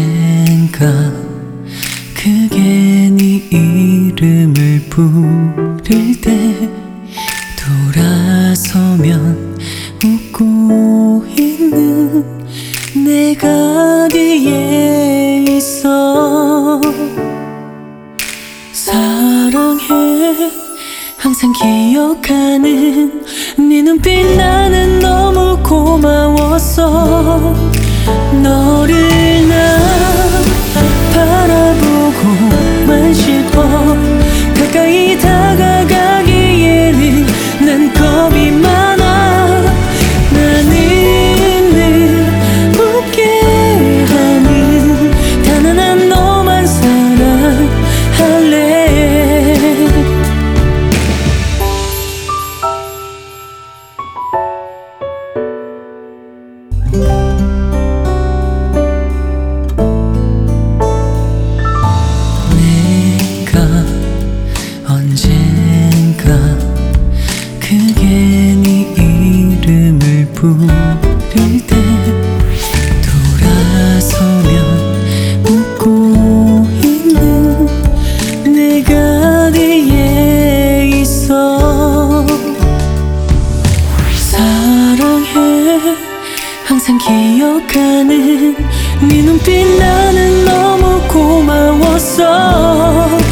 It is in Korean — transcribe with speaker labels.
Speaker 1: 언젠가 그게 네 이름을 부를 때 돌아서면 웃고 있는 내가 뒤에 있어. 사랑해, 항상 기억하는 네 눈빛. 나는 너무 고마웠어. 너를 나 바라보고만 싶어. 가까이 다가가기에는 난 겁이 많아. 나는 늘 웃게 하는 단 하나 너만 사랑할래. 언젠가 그게 네 이름을 부를 때 돌아서면 웃고 있는 내가 뒤에 있어. 사랑해, 항상 기억하는 네 눈빛. 나는 너무 고마웠어.